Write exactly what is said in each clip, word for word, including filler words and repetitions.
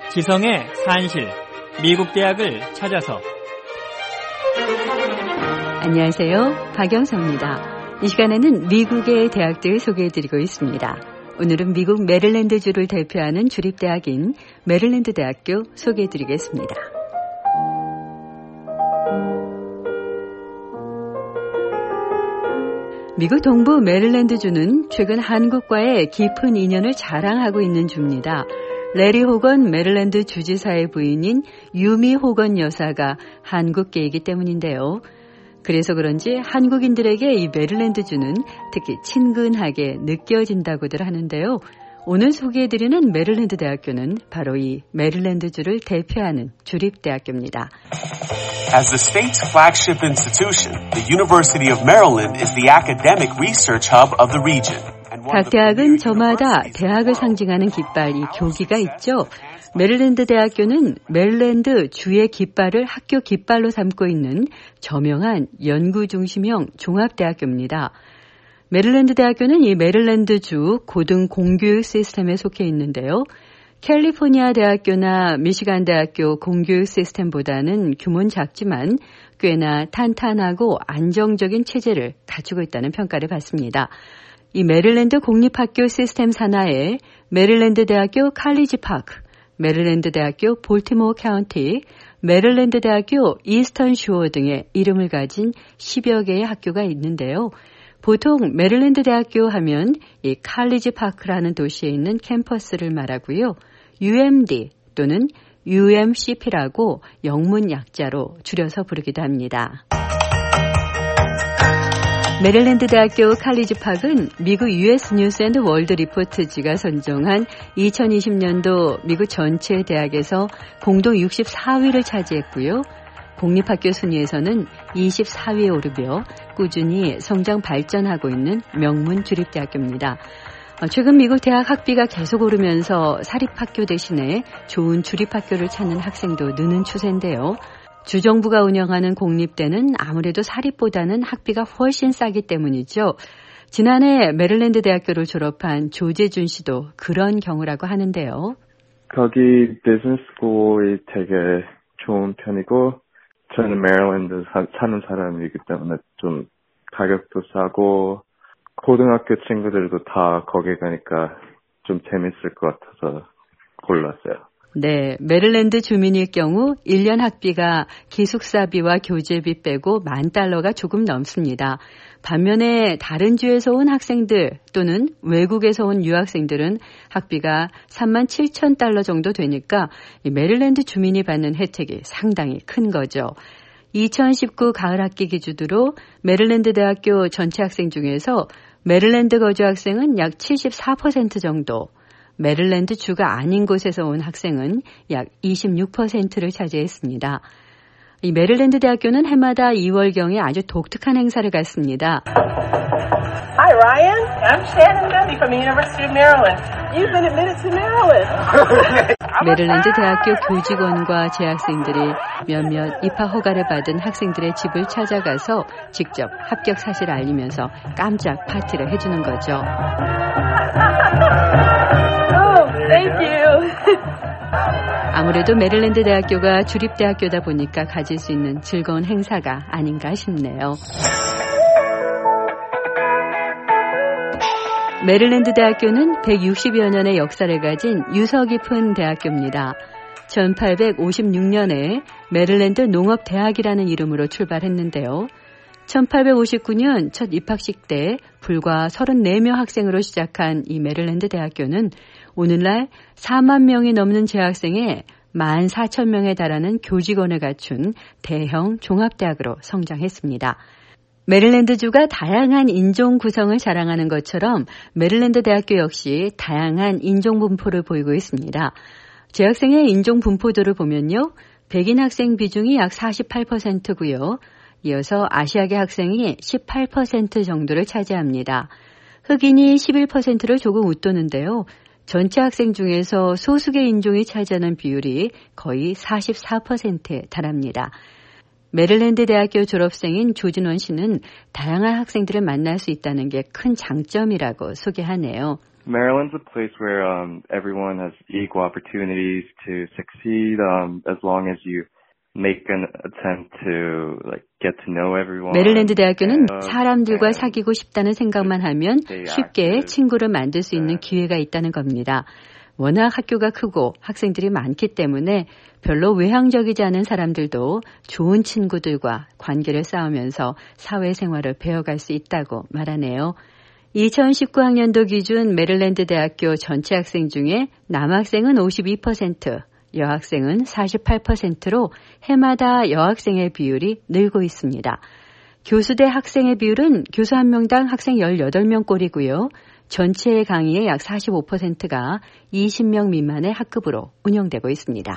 지성의 산실, 미국 대학을 찾아서. 안녕하세요. 박영서입니다. 이 시간에는 미국의 대학들 소개해드리고 있습니다. 오늘은 미국 메릴랜드주를 대표하는 주립대학인 메릴랜드 대학교 소개해드리겠습니다. 미국 동부 메릴랜드주는 최근 한국과의 깊은 인연을 자랑하고 있는 주입니다. 레리 호건 메릴랜드 주지사의 부인인 유미 호건 여사가 한국계이기 때문인데요. 그래서 그런지 한국인들에게 이 메릴랜드주는 특히 친근하게 느껴진다고들 하는데요. 오늘 소개해드리는 메릴랜드 대학교는 바로 이 메릴랜드주를 대표하는 주립대학교입니다. As the state's flagship institution, the University of Maryland is the academic research hub of the region. 각 대학은 저마다 대학을 상징하는 깃발, 이 교기가 있죠. 메릴랜드 대학교는 메릴랜드 주의 깃발을 학교 깃발로 삼고 있는 저명한 연구 중심형 종합대학교입니다. 메릴랜드 대학교는 이 메릴랜드주 고등 공교육 시스템에 속해 있는데요. 캘리포니아 대학교나 미시간 대학교 공교육 시스템보다는 규모는 작지만 꽤나 탄탄하고 안정적인 체제를 갖추고 있다는 평가를 받습니다. 이 메릴랜드 공립학교 시스템 산하에 메릴랜드 대학교 칼리지 파크, 메릴랜드 대학교 볼티모어 카운티, 메릴랜드 대학교 이스턴 쇼어 등의 이름을 가진 십여 개의 학교가 있는데요. 보통 메릴랜드 대학교 하면 이 칼리지 파크라는 도시에 있는 캠퍼스를 말하고요. 유엠디 또는 유엠씨피라고 영문 약자로 줄여서 부르기도 합니다. 메릴랜드 대학교 칼리지 파크는 미국 유에스 뉴스 앤드 월드 리포트지가 선정한 이천이십 년도 미국 전체 대학에서 공동 육십사 위를 차지했고요. 공립학교 순위에서는 이십사 위에 오르며 꾸준히 성장 발전하고 있는 명문 주립대학교입니다. 최근 미국 대학 학비가 계속 오르면서 사립학교 대신에 좋은 주립학교를 찾는 학생도 느는 추세인데요. 주정부가 운영하는 공립대는 아무래도 사립보다는 학비가 훨씬 싸기 때문이죠. 지난해 메릴랜드 대학교를 졸업한 조재준 씨도 그런 경우라고 하는데요. 거기 비즈니스 스쿨이 되게 좋은 편이고 저는 메릴랜드 사, 사는 사람이기 때문에 좀 가격도 싸고 고등학교 친구들도 다 거기 가니까 좀 재밌을 것 같아서 골랐어요. 네, 메릴랜드 주민일 경우 일 년 학비가 기숙사비와 교재비 빼고 만 달러가 조금 넘습니다. 반면에 다른 주에서 온 학생들 또는 외국에서 온 유학생들은 학비가 삼만 칠천 달러 정도 되니까 이 메릴랜드 주민이 받는 혜택이 상당히 큰 거죠. 이천십구 가을 학기 기준으로 메릴랜드 대학교 전체 학생 중에서 메릴랜드 거주 학생은 약 칠십사 퍼센트 정도, 메릴랜드 주가 아닌 곳에서 온 학생은 약 이십육 퍼센트를 차지했습니다. 이 메릴랜드 대학교는 해마다 이월경에 아주 독특한 행사를 갖습니다. Hi Ryan, I'm Shannon Gundy from the University of Maryland. You've been admitted to Maryland. 메릴랜드 대학교 교직원과 재학생들이 몇몇 입학 허가를 받은 학생들의 집을 찾아가서 직접 합격 사실을 알리면서 깜짝 파티를 해주는 거죠. Thank you. 아무래도 메릴랜드 대학교가 주립대학교다 보니까 가질 수 있는 즐거운 행사가 아닌가 싶네요. 메릴랜드 대학교는 백육십여 년의 역사를 가진 유서 깊은 대학교입니다. 천팔백오십육 년에 메릴랜드 농업대학이라는 이름으로 출발했는데요. 천팔백오십구 년 첫 입학식 때 불과 서른네 명 학생으로 시작한 이 메릴랜드 대학교는 오늘날 사만 명이 넘는 재학생에 만 사천 명에 달하는 교직원을 갖춘 대형 종합대학으로 성장했습니다. 메릴랜드주가 다양한 인종 구성을 자랑하는 것처럼 메릴랜드 대학교 역시 다양한 인종 분포를 보이고 있습니다. 재학생의 인종 분포도를 보면요. 백인 학생 비중이 약 사십팔 퍼센트고요. 이어서 아시아계 학생이 십팔 퍼센트 정도를 차지합니다. 흑인이 십일 퍼센트를 조금 웃도는데요. 전체 학생 중에서 소수계 인종이 차지하는 비율이 거의 사십사 퍼센트에 달합니다. 메릴랜드 대학교 졸업생인 조준원 씨는 다양한 학생들을 만날 수 있다는 게 큰 장점이라고 소개하네요. Maryland's a place where um, everyone has equal opportunities to succeed um, as long as you make an attempt to like get to know everyone. 메릴랜드 대학교는 사람들과 사귀고 싶다는 생각만 하면 쉽게 친구를 만들 수 있는 기회가 있다는 겁니다. 워낙 학교가 크고 학생들이 많기 때문에 별로 외향적이지 않은 사람들도 좋은 친구들과 관계를 쌓으면서 사회생활을 배워갈 수 있다고 말하네요. 이천십구 학년도 기준 메릴랜드 대학교 전체 학생 중에 남학생은 오십이 퍼센트, 여학생은 사십팔 퍼센트로 해마다 여학생의 비율이 늘고 있습니다. 교수 대 학생의 비율은 교수 한 명당 학생 열여덟 명꼴이고요. 전체 강의의 약 사십오 퍼센트가 이십 명 미만의 학급으로 운영되고 있습니다.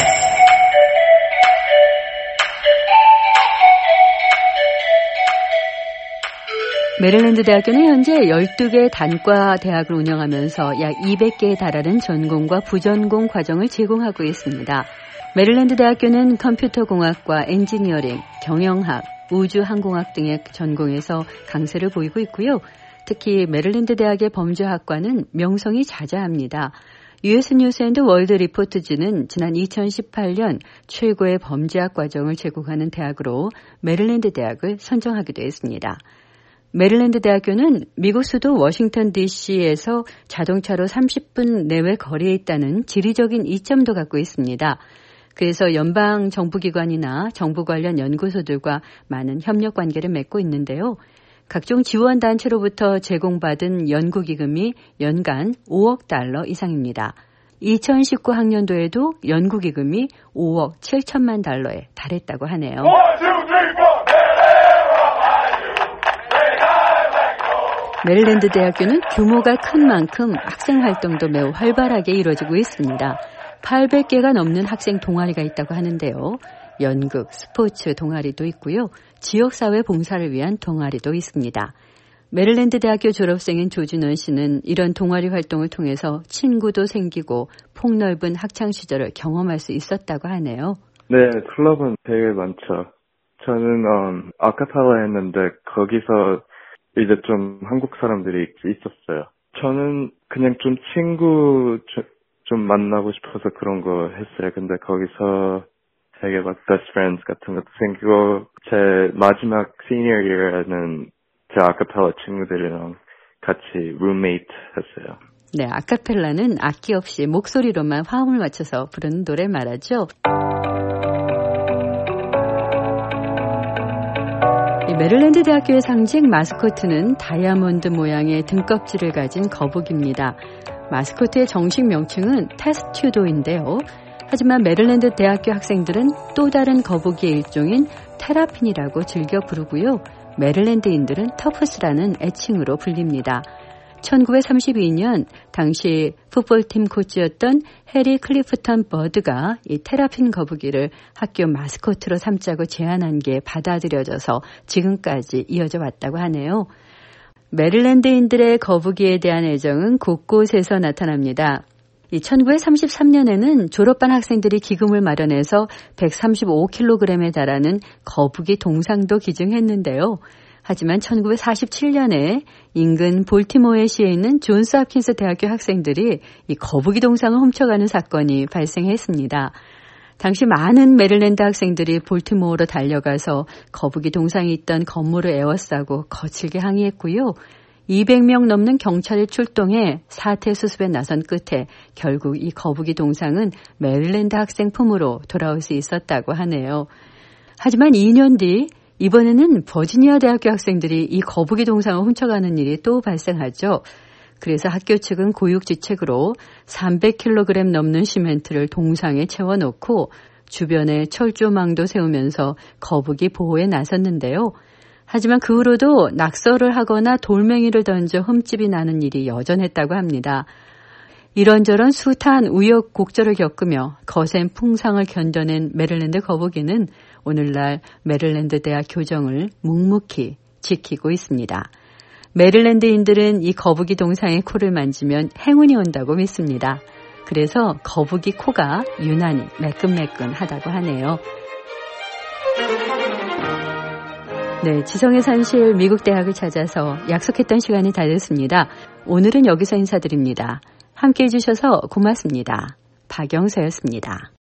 메릴랜드 대학교는 현재 열두 개 단과 대학을 운영하면서 약 이백 개에 달하는 전공과 부전공 과정을 제공하고 있습니다. 메릴랜드 대학교는 컴퓨터공학과 엔지니어링, 경영학, 우주항공학 등의 전공에서 강세를 보이고 있고요. 특히 메릴랜드 대학의 범죄학과는 명성이 자자합니다. 유에스 뉴스 앤드 월드 리포트지는 지난 이천십팔 년 최고의 범죄학 과정을 제공하는 대학으로 메릴랜드 대학을 선정하기도 했습니다. 메릴랜드 대학교는 미국 수도 워싱턴 디씨에서 자동차로 삼십 분 내외 거리에 있다는 지리적인 이점도 갖고 있습니다. 그래서 연방 정부기관이나 정부 관련 연구소들과 많은 협력 관계를 맺고 있는데요. 각종 지원단체로부터 제공받은 연구기금이 연간 오억 달러 이상입니다. 이천십구 학년도에도 연구기금이 오억 칠천만 달러에 달했다고 하네요. 메릴랜드 대학교는 규모가 큰 만큼 학생 활동도 매우 활발하게 이루어지고 있습니다. 팔백 개가 넘는 학생 동아리가 있다고 하는데요. 연극, 스포츠 동아리도 있고요. 지역사회 봉사를 위한 동아리도 있습니다. 메릴랜드 대학교 졸업생인 조준원 씨는 이런 동아리 활동을 통해서 친구도 생기고 폭넓은 학창시절을 경험할 수 있었다고 하네요. 네, 클럽은 되게 많죠. 저는 음, 아카펠라 했는데 거기서 이제 좀 한국 사람들이 있었어요. 저는 그냥 좀 친구 좀, 좀 만나고 싶어서 그런 거 했어요. 근데 거기서 되게 막 best friends 같은 것도 생기고 제 마지막 senior year에는 제 아카펠라 친구들이랑 같이 roommate 했어요. 네, 아카펠라는 악기 없이 목소리로만 화음을 맞춰서 부르는 노래 말하죠. 메릴랜드 대학교의 상징 마스코트는 다이아몬드 모양의 등껍질을 가진 거북입니다. 마스코트의 정식 명칭은 테스튜도인데요. 하지만 메릴랜드 대학교 학생들은 또 다른 거북이의 일종인 테라핀이라고 즐겨 부르고요. 메릴랜드인들은 터프스라는 애칭으로 불립니다. 천구백삼십이 년 당시 풋볼팀 코치였던 해리 클리프턴 버드가 이 테라핀 거북이를 학교 마스코트로 삼자고 제안한 게 받아들여져서 지금까지 이어져 왔다고 하네요. 메릴랜드인들의 거북이에 대한 애정은 곳곳에서 나타납니다. 이 천구백삼십삼 년에는 졸업반 학생들이 기금을 마련해서 백삼십오 킬로그램에 달하는 거북이 동상도 기증했는데요. 하지만 천구백사십칠 년에 인근 볼티모어 시에 있는 존스 홉킨스 대학교 학생들이 이 거북이 동상을 훔쳐가는 사건이 발생했습니다. 당시 많은 메릴랜드 학생들이 볼티모어로 달려가서 거북이 동상이 있던 건물을 에워싸고 거칠게 항의했고요. 이백 명 넘는 경찰이 출동해 사태 수습에 나선 끝에 결국 이 거북이 동상은 메릴랜드 학생 품으로 돌아올 수 있었다고 하네요. 하지만 이 년 뒤 이번에는 버지니아 대학교 학생들이 이 거북이 동상을 훔쳐가는 일이 또 발생하죠. 그래서 학교 측은 고육지책으로 삼백 킬로그램 넘는 시멘트를 동상에 채워놓고 주변에 철조망도 세우면서 거북이 보호에 나섰는데요. 하지만 그 후로도 낙서를 하거나 돌멩이를 던져 흠집이 나는 일이 여전했다고 합니다. 이런저런 숱한 우여곡절을 겪으며 거센 풍상을 견뎌낸 메릴랜드 거북이는 오늘날 메릴랜드 대학 교정을 묵묵히 지키고 있습니다. 메릴랜드인들은 이 거북이 동상의 코를 만지면 행운이 온다고 믿습니다. 그래서 거북이 코가 유난히 매끈매끈하다고 하네요. 네, 지성의 산실 미국 대학을 찾아서 약속했던 시간이 다 됐습니다. 오늘은 여기서 인사드립니다. 함께해 주셔서 고맙습니다. 박영서였습니다.